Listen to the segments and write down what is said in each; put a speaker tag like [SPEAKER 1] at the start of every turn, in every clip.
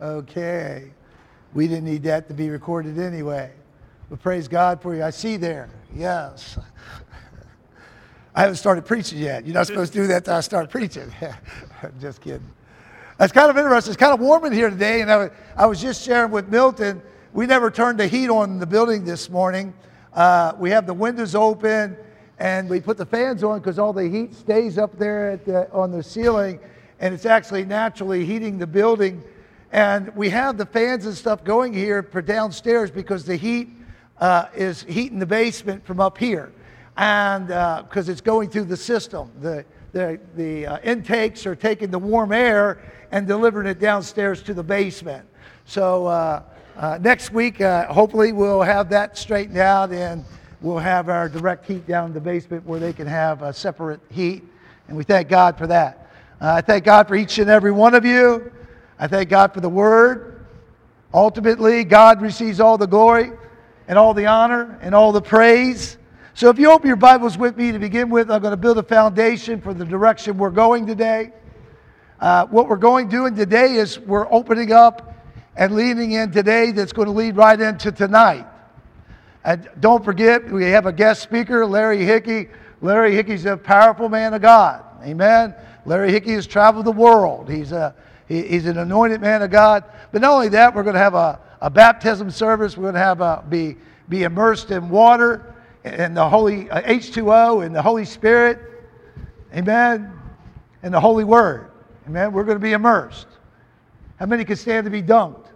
[SPEAKER 1] Okay. We didn't need that to be recorded anyway. But praise God for you. I see there. Yes. I haven't started preaching yet. You're not supposed to do that till I start preaching. I'm just kidding. That's kind of interesting. It's kind of warm in here today, and I was just sharing with Milton. We never turned the heat on in the building this morning. We have the windows open, and we put the fans on because all the heat stays up there on the ceiling, and it's actually naturally heating the building. And we have the fans and stuff going here for downstairs because the heat is heating the basement from up here, and because it's going through the system. The intakes are taking the warm air and delivering it downstairs to the basement. So next week, hopefully we'll have that straightened out, and we'll have our direct heat down in the basement where they can have a separate heat. And we thank God for that. I thank God for each and every one of you. I thank God for the Word. Ultimately, God receives all the glory and all the honor and all the praise. So if you open your Bibles with me to begin with, I'm going to build a foundation for the direction we're going today. What we're doing today is we're opening up and leading in today that's going to lead right into tonight. And don't forget, we have a guest speaker, Larry Hickey. Larry Hickey's a powerful man of God. Amen. Larry Hickey has traveled the world. He's an anointed man of God. But not only that, we're going to have a baptism service. We're going to have be immersed in water and the holy H2O and the Holy Spirit. Amen. And the Holy Word. Amen. We're going to be immersed. How many can stand to be dunked?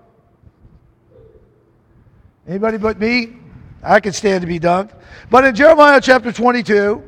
[SPEAKER 1] Anybody but me? I can stand to be dunked. But in Jeremiah chapter 22,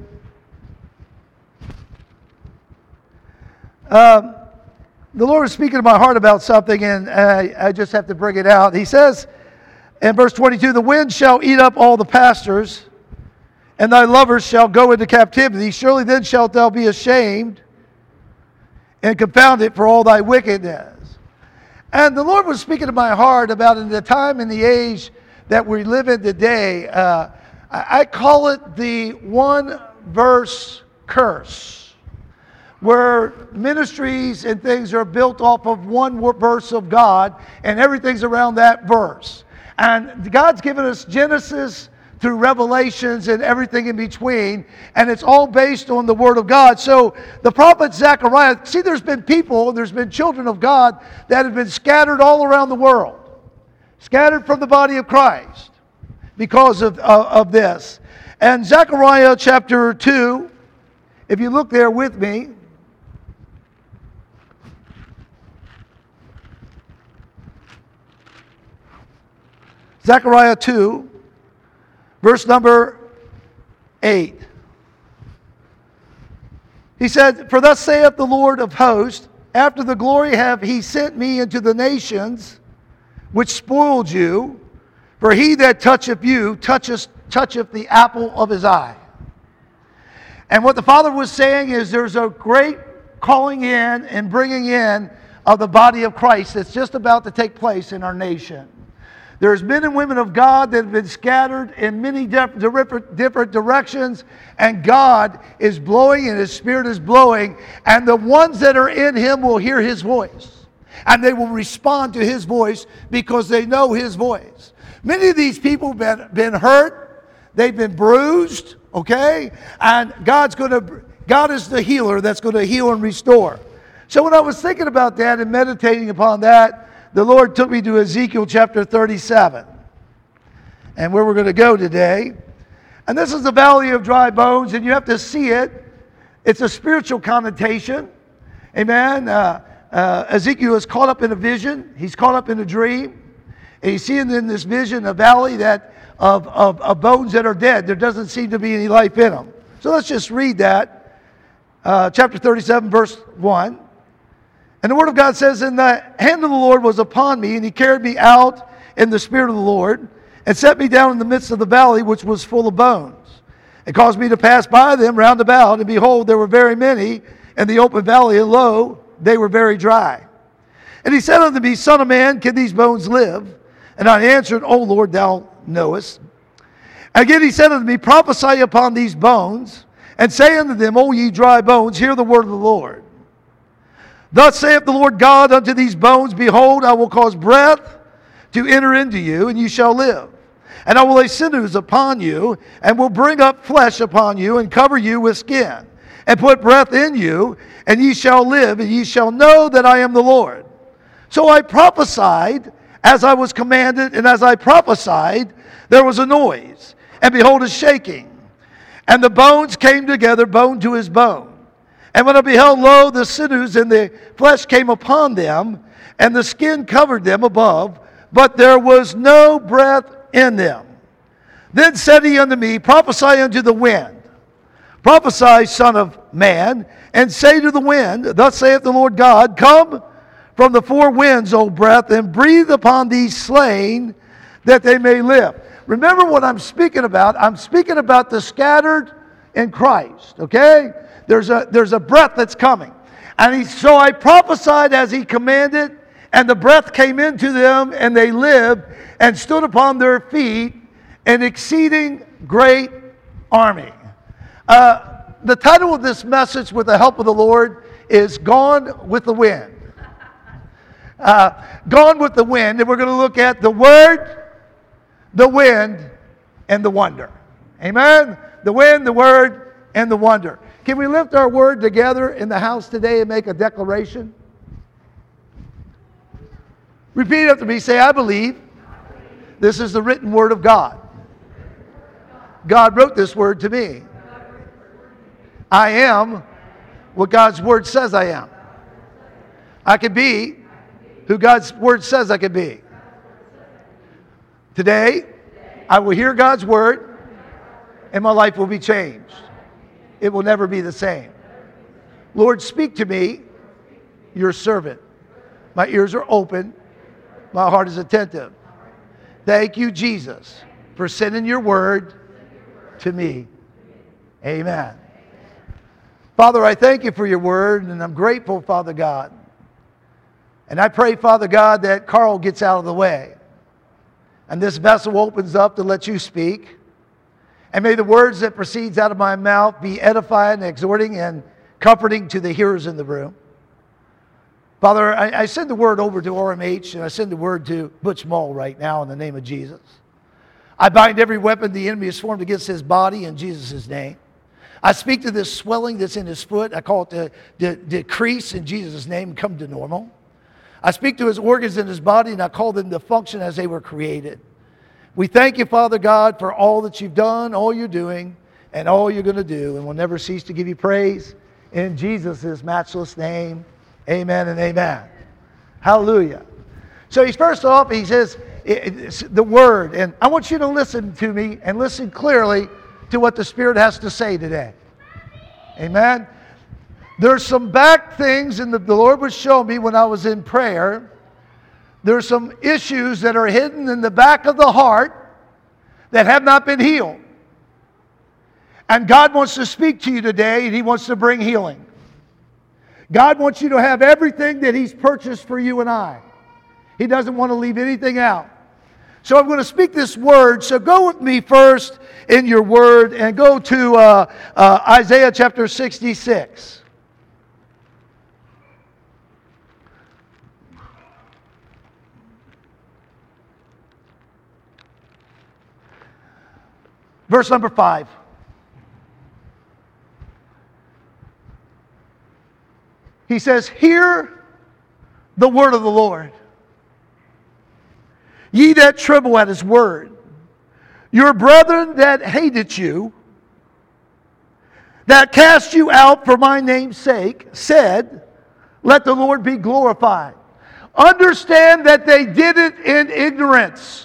[SPEAKER 1] the Lord is speaking to my heart about something, and I just have to bring it out. He says in verse 22, "The wind shall eat up all the pastors, and thy lovers shall go into captivity. Surely then shalt thou be ashamed and confounded for all thy wickedness." And the Lord was speaking to my heart about in the time and the age that we live in today. I call it the one-verse curse, where ministries and things are built off of one verse of God, and everything's around that verse. And God's given us Genesis through Revelations and everything in between, and it's all based on the Word of God. So the prophet Zechariah, see, there's been people, there's been children of God that have been scattered all around the world, scattered from the body of Christ because of this. And Zechariah chapter 2, if you look there with me, Zechariah 2, verse number 8. He said, "For thus saith the Lord of hosts, after the glory have he sent me into the nations, which spoiled you, for he that toucheth you toucheth the apple of his eye." And what the Father was saying is there's a great calling in and bringing in of the body of Christ that's just about to take place in our nation. There's men and women of God that have been scattered in many different directions, and God is blowing and His Spirit is blowing, and the ones that are in Him will hear His voice, and they will respond to His voice because they know His voice. Many of these people have been hurt, they've been bruised, okay? And God is the healer that's going to heal and restore. So when I was thinking about that and meditating upon that, the Lord took me to Ezekiel chapter 37, and where we're going to go today. And this is the valley of dry bones, and you have to see it. It's a spiritual connotation. Amen. Ezekiel is caught up in a vision. He's caught up in a dream. And he's seeing in this vision a valley that of bones that are dead. There doesn't seem to be any life in them. So let's just read that. Chapter 37, verse 1. And the Word of God says, "And the hand of the Lord was upon me, and He carried me out in the Spirit of the Lord, and set me down in the midst of the valley, which was full of bones, and caused me to pass by them round about. And behold, there were very many in the open valley, and lo, they were very dry. And He said unto me, Son of man, can these bones live? And I answered, O Lord, Thou knowest. Again He said unto me, Prophesy upon these bones, and say unto them, O ye dry bones, hear the word of the Lord. Thus saith the Lord God unto these bones, Behold, I will cause breath to enter into you, and ye shall live. And I will lay sinews upon you, and will bring up flesh upon you, and cover you with skin, and put breath in you, and ye shall live, and ye shall know that I am the Lord. So I prophesied as I was commanded, and as I prophesied, there was a noise, and behold, a shaking. And the bones came together, bone to his bone. And when I beheld, lo, the sinews and the flesh came upon them, and the skin covered them above, but there was no breath in them. Then said he unto me, Prophesy unto the wind. Prophesy, son of man, and say to the wind, Thus saith the Lord God, Come from the four winds, O breath, and breathe upon these slain, that they may live. Remember what I'm speaking about. I'm speaking about the scattered in Christ, okay? There's a breath that's coming. And so I prophesied as he commanded, and the breath came into them, and they lived, and stood upon their feet, an exceeding great army. The title of this message, with the help of the Lord, is Gone with the Wind. Gone with the Wind, and we're going to look at the Word, the Wind, and the Wonder. Amen? The Wind, the Word, and the Wonder. Can we lift our word together in the house today and make a declaration? Repeat after me. Say, I believe this is the written word of God. God wrote this word to me. I am what God's word says I am. I can be who God's word says I can be. Today, I will hear God's word, and my life will be changed. It will never be the same. Lord, speak to me, your servant. My ears are open. My heart is attentive. Thank you, Jesus, for sending your word to me. Amen. Father, I thank you for your word, and I'm grateful, Father God. And I pray, Father God, that Carl gets out of the way, and this vessel opens up to let you speak. And may the words that proceeds out of my mouth be edifying, exhorting, and comforting to the hearers in the room. Father, I send the word over to RMH, and I send the word to Butch Mull right now in the name of Jesus. I bind every weapon the enemy has formed against his body in Jesus' name. I speak to this swelling that's in his foot. I call it to decrease in Jesus' name and come to normal. I speak to his organs in his body, and I call them to function as they were created. We thank you, Father God, for all that you've done, all you're doing, and all you're going to do. And we'll never cease to give you praise in Jesus' matchless name. Amen and amen. Hallelujah. So first off, he says it's the word. And I want you to listen to me and listen clearly to what the Spirit has to say today. Amen. There's some back things, and the Lord was showing me when I was in prayer. There's some issues that are hidden in the back of the heart that have not been healed. And God wants to speak to you today, and He wants to bring healing. God wants you to have everything that He's purchased for you and I. He doesn't want to leave anything out. So I'm going to speak this word. So go with me first in your word and go to Isaiah chapter 66. Verse number 5. He says, Hear the word of the Lord, ye that tremble at His word. Your brethren that hated you, that cast you out for my name's sake, said, Let the Lord be glorified. Understand that they did it in ignorance.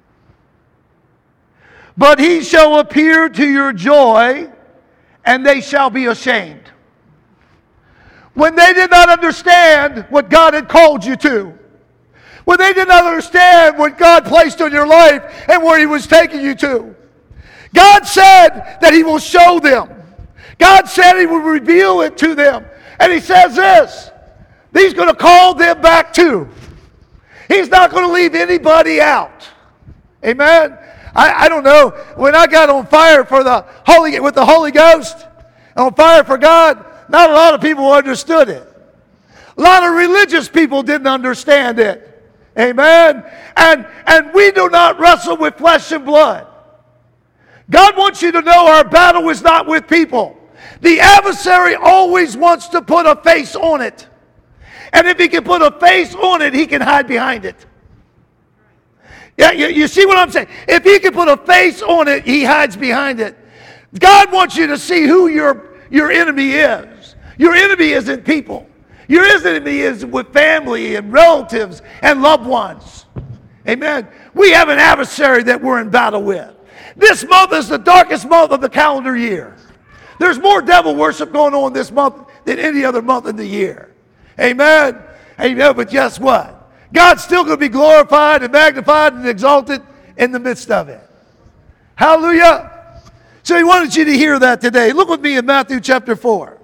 [SPEAKER 1] But He shall appear to your joy, and they shall be ashamed. When they did not understand what God had called you to, when they did not understand what God placed on your life and where He was taking you to, God said that He will show them. God said He will reveal it to them. And He says this, He's going to call them back too. He's not going to leave anybody out. Amen? I don't know, when I got on fire for with the Holy Ghost, on fire for God, not a lot of people understood it. A lot of religious people didn't understand it. Amen. And we do not wrestle with flesh and blood. God wants you to know our battle is not with people. The adversary always wants to put a face on it. And if he can put a face on it, he can hide behind it. Yeah, you see what I'm saying? If he can put a face on it, he hides behind it. God wants you to see who your enemy is. Your enemy isn't people. Your enemy is with family and relatives and loved ones. Amen. We have an adversary that we're in battle with. This month is the darkest month of the calendar year. There's more devil worship going on this month than any other month in the year. Amen. Amen. But guess what? God's still going to be glorified and magnified and exalted in the midst of it. Hallelujah. So he wanted you to hear that today. Look with me in Matthew chapter 4.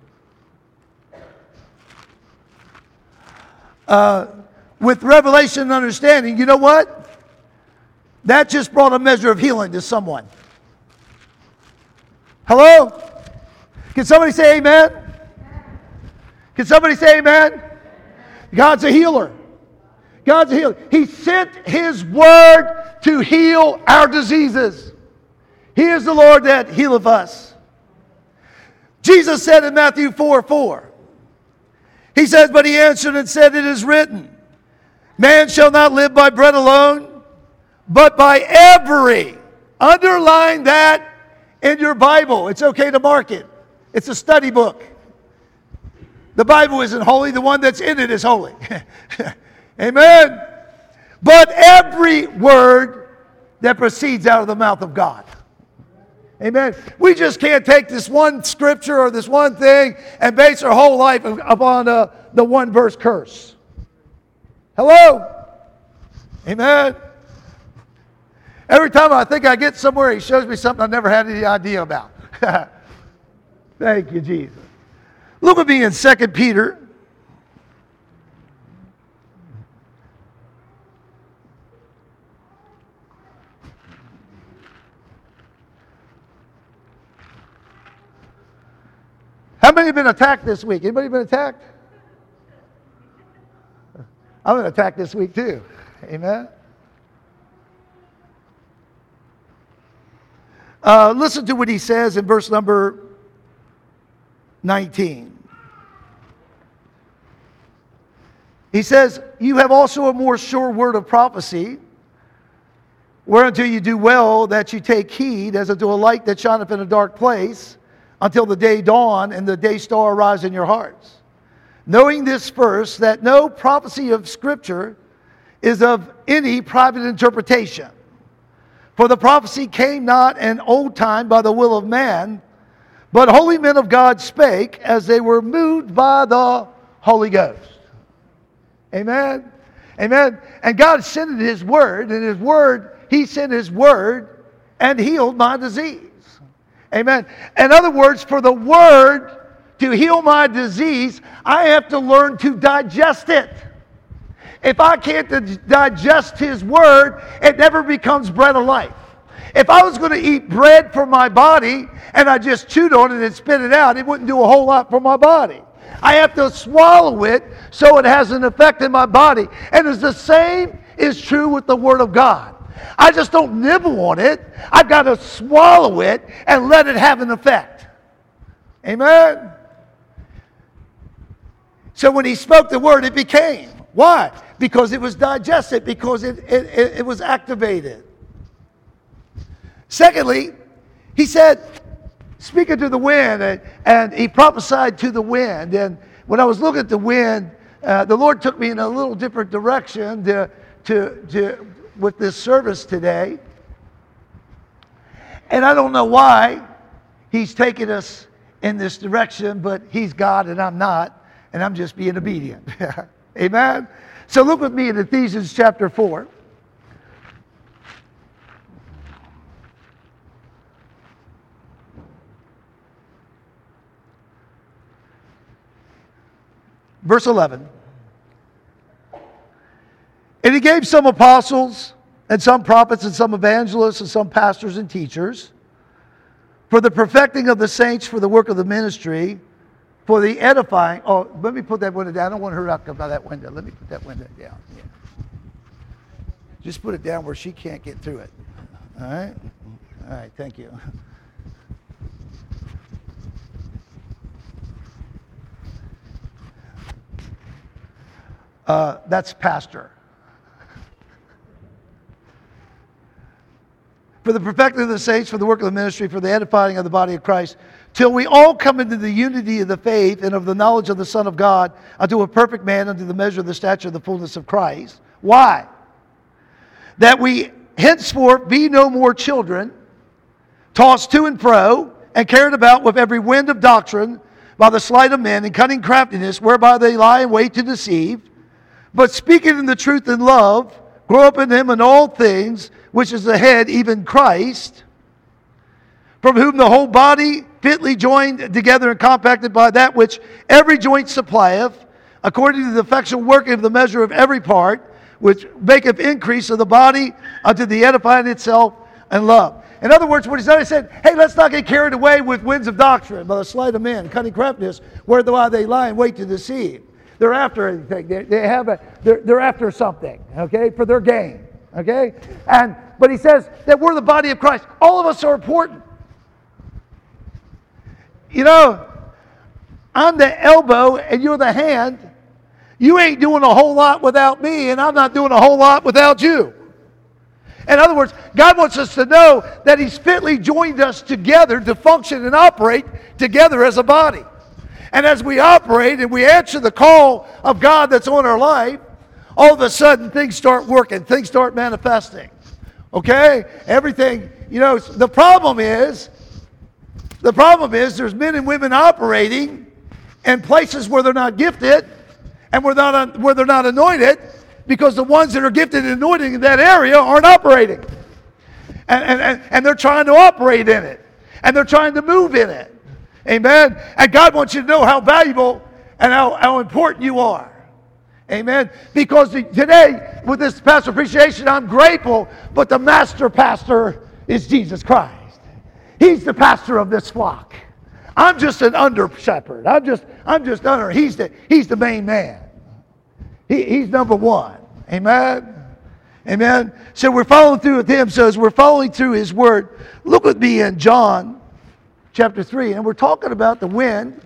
[SPEAKER 1] With revelation and understanding, you know what? That just brought a measure of healing to someone. Hello? Can somebody say amen? Can somebody say amen? God's a healer. God's a healer. He sent His word to heal our diseases. He is the Lord that healeth us. Jesus said in Matthew 4:4, He says, but He answered and said, it is written, man shall not live by bread alone, but by every. Underline that in your Bible. It's okay to mark it. It's a study book. The Bible isn't holy. The one that's in it is holy. Amen. But every word that proceeds out of the mouth of God. Amen. We just can't take this one scripture or this one thing and base our whole life upon the one verse curse. Hello? Amen. Every time I think I get somewhere, He shows me something I never had any idea about. Thank you, Jesus. Look with me in 2 Peter. How many have been attacked this week? Anybody been attacked? I've been attacked this week too. Amen. Listen to what he says in verse number 19. He says, you have also a more sure word of prophecy, whereunto you do well that you take heed as unto a light that shineth in a dark place, until the day dawn and the day star arise in your hearts. Knowing this first, that no prophecy of Scripture is of any private interpretation. For the prophecy came not in old time by the will of man, but holy men of God spake as they were moved by the Holy Ghost. Amen. Amen. And God sent His word, and His word, He sent His word and healed my disease. Amen. In other words, for the word to heal my disease, I have to learn to digest it. If I can't digest His word, it never becomes bread of life. If I was going to eat bread for my body and I just chewed on it and spit it out, it wouldn't do a whole lot for my body. I have to swallow it so it has an effect in my body. And it's the same is true with the Word of God. I just don't nibble on it. I've got to swallow it and let it have an effect. Amen? So when He spoke the word, it became. Why? Because it was digested, because it was activated. Secondly, He said, speaking to the wind, and He prophesied to the wind. And when I was looking at the wind, the Lord took me in a little different direction with this service today. And I don't know why He's taking us in this direction, but He's God and I'm not, and I'm just being obedient. Amen? So look with me in Ephesians chapter 4. Verse 11. And He gave some apostles, and some prophets, and some evangelists, and some pastors and teachers, for the perfecting of the saints, for the work of the ministry, for the edifying. Oh, let me put that window down. I don't want her to come by that window. Let me put that window down. Yeah. Just put it down where she can't get through it. All right? All right, thank you. That's pastor. For the perfecting of the saints, for the work of the ministry, for the edifying of the body of Christ, till we all come into the unity of the faith and of the knowledge of the Son of God, unto a perfect man, unto the measure of the stature of the fullness of Christ. Why? That we henceforth be no more children, tossed to and fro, and carried about with every wind of doctrine, by the sleight of men and cunning craftiness, whereby they lie in wait to deceive. But speaking in the truth in love, grow up in him in all things, which is the head, even Christ, from whom the whole body, fitly joined together and compacted by that which every joint supplieth, according to the effectual working of the measure of every part, which maketh increase of the body unto the edifying itself and love. In other words, what he said, he said, hey, let's not get carried away with winds of doctrine, by the sleight of men, cunning craftiness, whereby they lie in wait to deceive. They're after anything. They're after something, okay, for their gain, okay? But he says that we're the body of Christ. All of us are important. You know, I'm the elbow and you're the hand. You ain't doing a whole lot without me, and I'm not doing a whole lot without you. In other words, God wants us to know that He's fitly joined us together to function and operate together as a body. And as we operate and we answer the call of God that's on our life, all of a sudden things start working, things start manifesting. Okay? Everything, you know, the problem is there's men and women operating in places where they're not gifted and where they're not anointed, because the ones that are gifted and anointed in that area aren't operating. And they're trying to operate in it. And they're trying to move in it. Amen. And God wants you to know how valuable and how important you are. Amen. Because today, with this pastor appreciation, I'm grateful, but the master pastor is Jesus Christ. He's the pastor of this flock. I'm just an under shepherd. I'm just under. He's the main man. He's number one. Amen. Amen. So we're following through with him. So as we're following through his word, look with me in John chapter 3, and we're talking about the wind.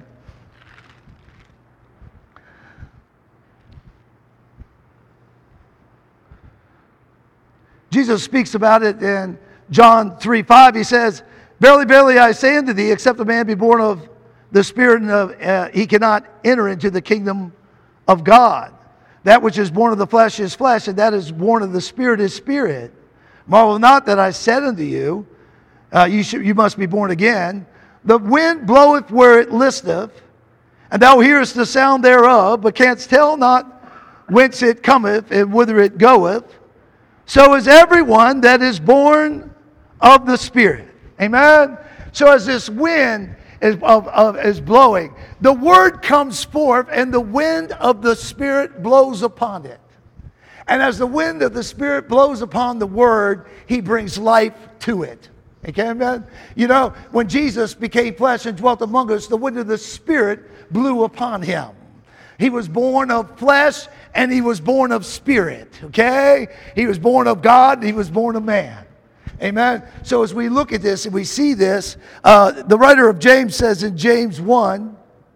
[SPEAKER 1] Jesus speaks about it in John 3:5. He says, verily, verily, I say unto thee, except a man be born of the Spirit, he cannot enter into the kingdom of God. That which is born of the flesh is flesh, and that is born of the Spirit is spirit. Marvel not that I said unto you, you must be born again. The wind bloweth where it listeth, and thou hearest the sound thereof, but canst tell not whence it cometh and whither it goeth. So is everyone that is born of the Spirit. Amen? So as this wind is blowing, the word comes forth, and the wind of the Spirit blows upon it. And as the wind of the Spirit blows upon the word, He brings life to it. Okay, amen? You know, when Jesus became flesh and dwelt among us, the wind of the Spirit blew upon Him. He was born of flesh and He was born of spirit. Okay? He was born of God and He was born of man. Amen? So as we look at this and we see this, the writer of James says in James 1,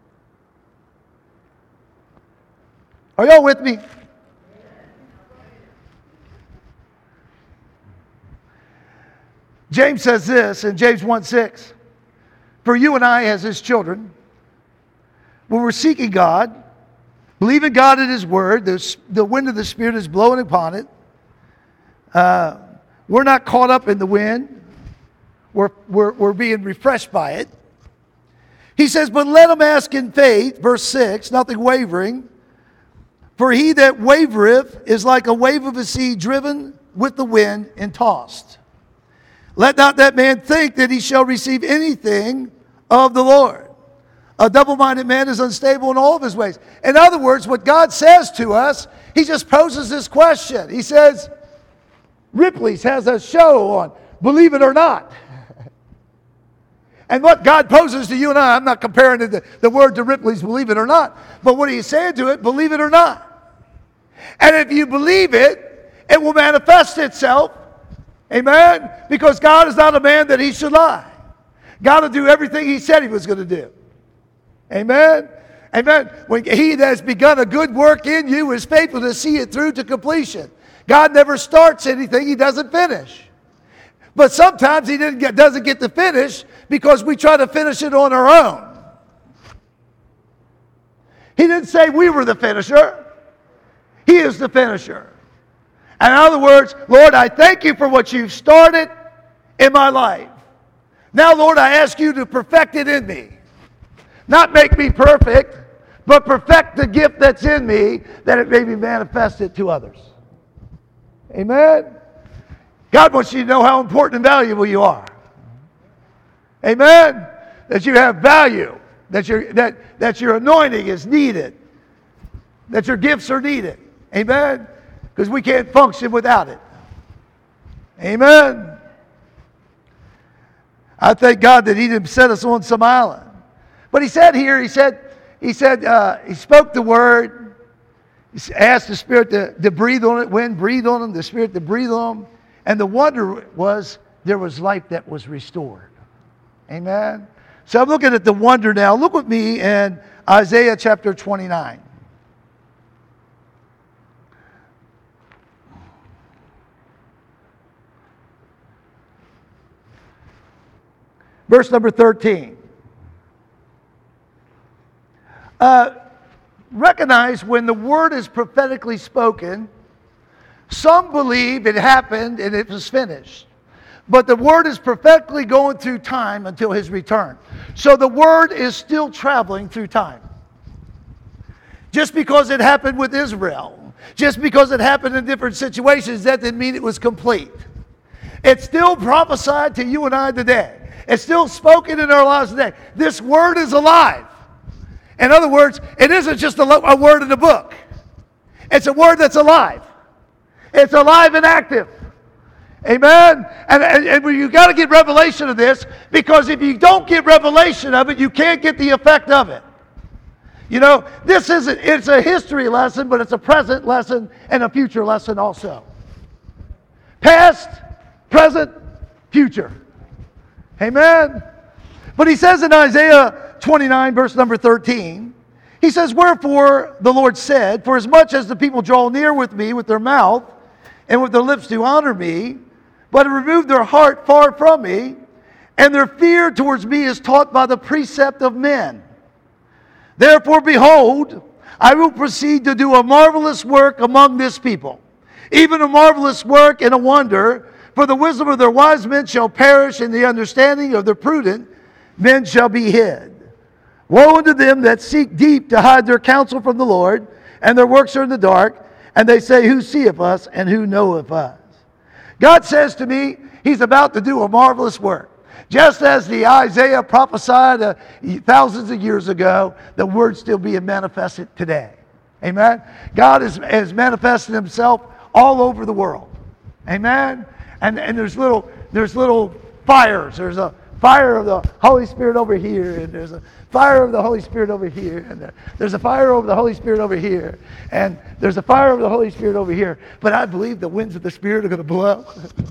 [SPEAKER 1] are y'all with me? James says this in James 1:6, for you and I as His children, when we're seeking God, believing God in His Word, the wind of the Spirit is blowing upon it. We're not caught up in the wind. We're being refreshed by it. He says, but let him ask in faith, verse 6, nothing wavering. For he that wavereth is like a wave of a sea driven with the wind and tossed. Let not that man think that he shall receive anything of the Lord. A double-minded man is unstable in all of his ways. In other words, what God says to us, He just poses this question. He says, Ripley's has a show on Believe It or Not. And what God poses to you and I'm not comparing the word to Ripley's believe it or not, but what he's saying to it, believe it or not. And if you believe it, it will manifest itself. Amen? Because God is not a man that he should lie. God will do everything he said he was going to do. Amen? Amen. When he that has begun a good work in you is faithful to see it through to completion. God never starts anything he doesn't finish. But sometimes he doesn't get to finish because we try to finish it on our own. He didn't say we were the finisher. He is the finisher. And in other words, Lord, I thank you for what you've started in my life. Now, Lord, I ask you to perfect it in me. Not make me perfect, but perfect the gift that's in me that it may be manifested to others. Amen? God wants you to know how important and valuable you are. Amen? That you have value. That your anointing is needed. That your gifts are needed. Amen? Because we can't function without it. Amen? I thank God that he didn't set us on some island. But he said here, he spoke the word. He asked the Spirit to breathe on it. Wind breathed on him. The Spirit to breathe on him. And the wonder was there was life that was restored. Amen? So I'm looking at the wonder now. Look with me in Isaiah chapter 29. Verse number 13. Recognize when the word is prophetically spoken, some believe it happened and it was finished. But the word is prophetically going through time until his return. So the word is still traveling through time. Just because it happened with Israel, just because it happened in different situations, that didn't mean it was complete. It's still prophesied to you and I today. It's still spoken in our lives today. This word is alive. In other words, it isn't just a word in a book. It's a word that's alive. It's alive and active. Amen? And you got to get revelation of this, because if you don't get revelation of it, you can't get the effect of it. You know, it's a history lesson, but it's a present lesson and a future lesson also. Past, present, future. Amen? But he says in Isaiah 29, verse number 13, he says, wherefore the Lord said, for as much as the people draw near with me with their mouth and with their lips to honor me, but have removed their heart far from me, and their fear towards me is taught by the precept of men. Therefore, behold, I will proceed to do a marvelous work among this people, even a marvelous work and a wonder. For the wisdom of their wise men shall perish, and the understanding of their prudent men shall be hid. Woe unto them that seek deep to hide their counsel from the Lord, and their works are in the dark, and they say, who seeth us, and who knoweth us? God says to me, he's about to do a marvelous work. Just as the Isaiah prophesied thousands of years ago, the word's still being manifested today. Amen? God has manifested himself all over the world. Amen? And there's little fires. There's a fire of the Holy Spirit over here, and there's a fire of the Holy Spirit over here, and there's a fire of the Holy Spirit over here, and there's a fire of the Holy Spirit over here. But I believe the winds of the Spirit are going to blow.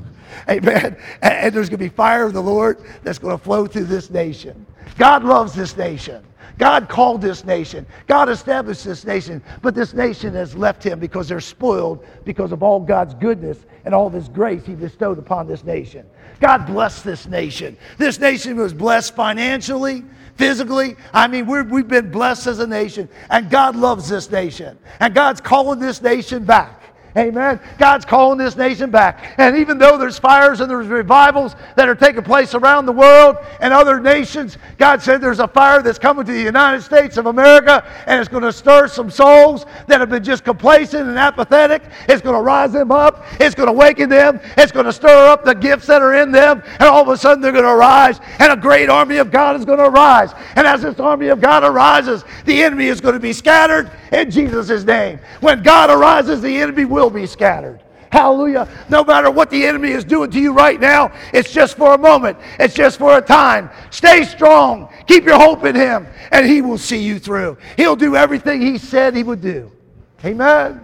[SPEAKER 1] Amen. And there's going to be fire of the Lord that's going to flow through this nation. God loves this nation. God called this nation. God established this nation. But this nation has left him because they're spoiled because of all God's goodness and all of his grace he bestowed upon this nation. God bless this nation. This nation was blessed financially, physically. I mean, we've been blessed as a nation. And God loves this nation. And God's calling this nation back. Amen. God's calling this nation back. And even though there's fires and there's revivals that are taking place around the world and other nations, God said there's a fire that's coming to the United States of America, and it's going to stir some souls that have been just complacent and apathetic. It's going to rise them up. It's going to awaken them. It's going to stir up the gifts that are in them. And all of a sudden they're going to arise, and a great army of God is going to arise. And as this army of God arises, the enemy is going to be scattered in Jesus' name. When God arises, the enemy will be scattered. Hallelujah. No matter what the enemy is doing to you right now, it's just for a moment. It's just for a time. Stay strong. Keep your hope in him, and he will see you through. He'll do everything he said he would do. Amen.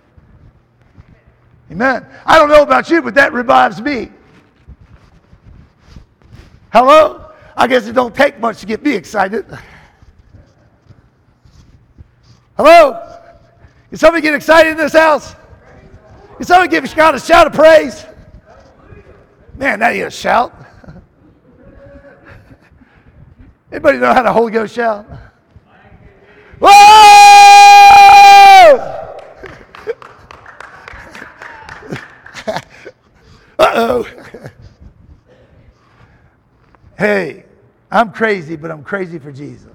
[SPEAKER 1] Amen. I don't know about you, but that revives me. Hello? I guess it don't take much to get me excited. Hello? Can somebody get excited in this house? Can somebody give God a shout of praise? Man, that ain't a shout. Anybody know how to Holy Ghost shout? Whoa! Uh-oh. Hey, I'm crazy, but I'm crazy for Jesus.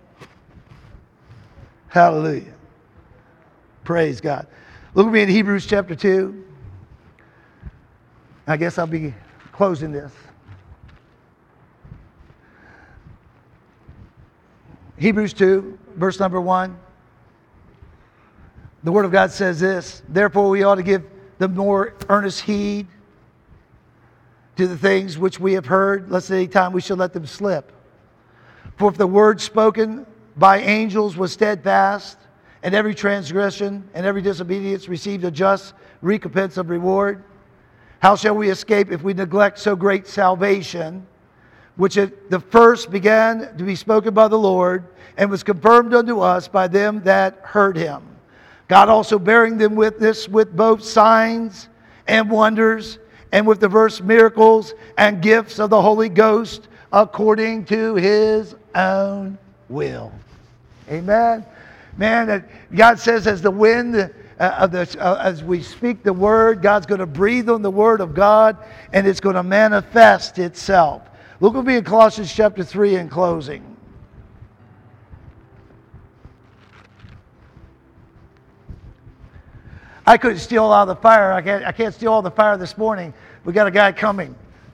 [SPEAKER 1] Hallelujah. Praise God. Look at me in Hebrews chapter 2. I guess I'll be closing this. Hebrews 2, verse number 1. The Word of God says this: therefore we ought to give the more earnest heed to the things which we have heard, lest at any time we should let them slip. For if the word spoken by angels was steadfast, and every transgression and every disobedience received a just recompense of reward, how shall we escape if we neglect so great salvation, which at the first began to be spoken by the Lord, and was confirmed unto us by them that heard him? God also bearing them witness with both signs and wonders, and with diverse miracles and gifts of the Holy Ghost, according to his own will. Amen. Man, that God says, as the wind, as we speak the word, God's going to breathe on the word of God, and it's going to manifest itself. Look with me in Colossians chapter 3 in closing. I couldn't steal all the fire. I can't steal all the fire this morning. We got a guy coming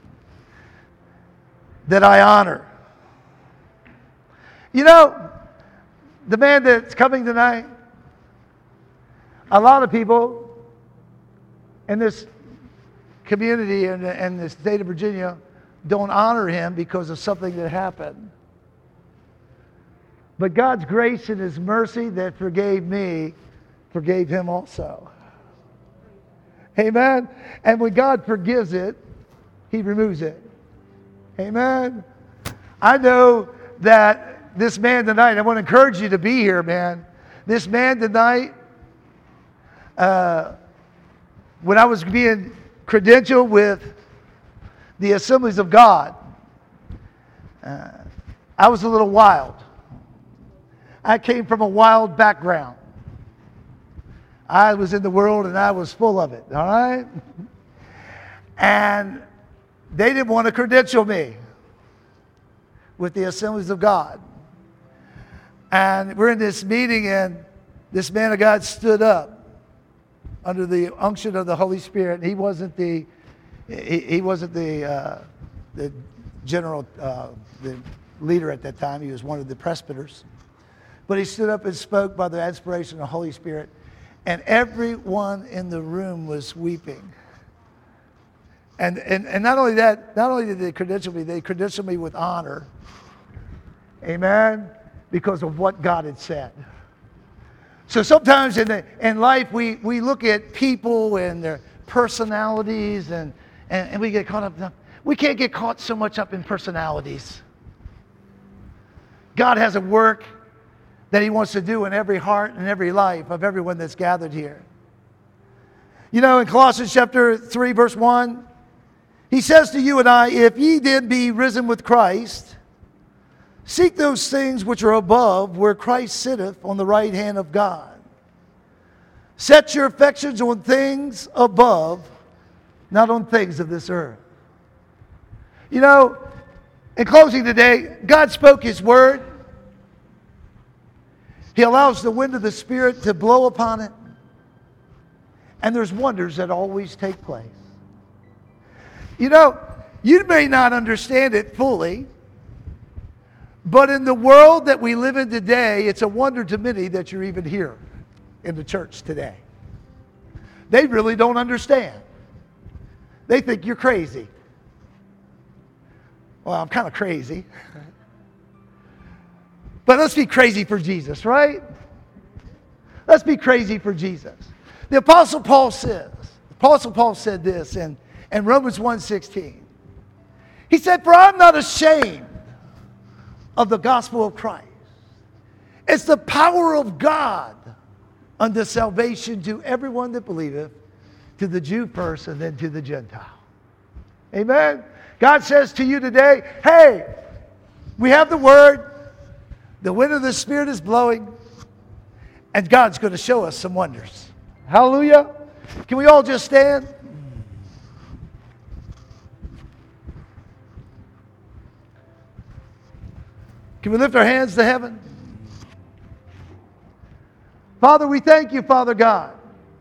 [SPEAKER 1] that I honor. You know, the man that's coming tonight, a lot of people in this community and the state of Virginia don't honor him because of something that happened. But God's grace and his mercy that forgave me, forgave him also. Amen. And when God forgives it, he removes it. Amen. I know that this man tonight, I want to encourage you to be here, man. This man tonight, when I was being credentialed with the Assemblies of God, I was a little wild. I came from a wild background. I was in the world and I was full of it, all right? And they didn't want to credential me with the Assemblies of God. And we're in this meeting, and this man of God stood up under the unction of the Holy Spirit. He wasn't the general, the leader at that time. He was one of the presbyters. But he stood up and spoke by the inspiration of the Holy Spirit. And everyone in the room was weeping. And not only that, not only did they credential me, they credentialed me with honor. Amen? Because of what God had said. So sometimes in life we look at people and their personalities and we get caught up. We can't get caught so much up in personalities. God has a work that he wants to do in every heart and every life of everyone that's gathered here. You know, in Colossians chapter 3, verse 1, he says to you and I, if ye then be risen with Christ, seek those things which are above, where Christ sitteth on the right hand of God. Set your affections on things above, not on things of this earth. You know, in closing today, God spoke his word. He allows the wind of the Spirit to blow upon it. And there's wonders that always take place. You know, you may not understand it fully, but in the world that we live in today, it's a wonder to many that you're even here in the church today. they really don't understand. They think you're crazy. Well, I'm kind of crazy. But let's be crazy for Jesus, right? Let's be crazy for Jesus. The Apostle Paul said this in Romans 1:16. He said, "For I'm not ashamed of the gospel of Christ. It's the power of God unto salvation to everyone that believeth, to the Jew first and then to the Gentile." Amen? God says to you today, hey, we have the Word. The wind of the Spirit is blowing. And God's going to show us some wonders. Hallelujah. Can we all just stand? Can we lift our hands to heaven? Father, we thank you, Father God.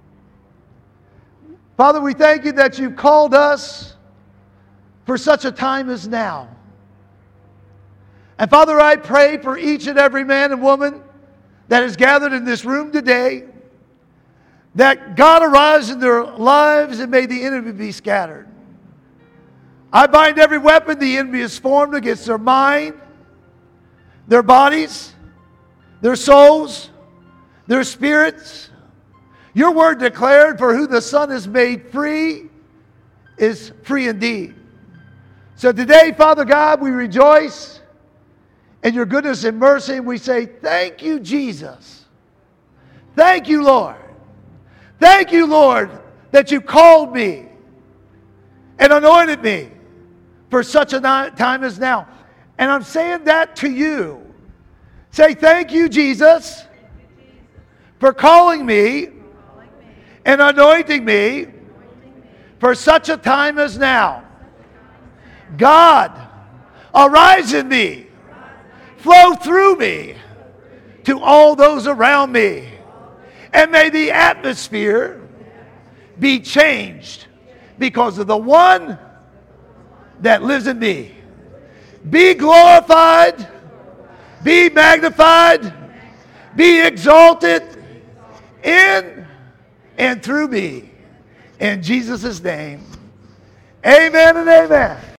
[SPEAKER 1] Father, we thank you that you've called us for such a time as now. And Father, I pray for each and every man and woman that is gathered in this room today, that God arise in their lives and may the enemy be scattered. I bind every weapon the enemy has formed against their mind, their bodies, their souls, their spirits. Your word declared, for who the Son has made free is free indeed. So today, Father God, we rejoice in your goodness and mercy, and we say, thank you, Jesus. Thank you, Lord. Thank you, Lord, that you called me and anointed me for such a time as now. And I'm saying that to you. Say, thank you, Jesus, for calling me and anointing me for such a time as now. God, arise in me. Flow through me to all those around me. And may the atmosphere be changed because of the one that lives in me. Be glorified, be magnified, be exalted in and through me. In Jesus' name, amen and amen.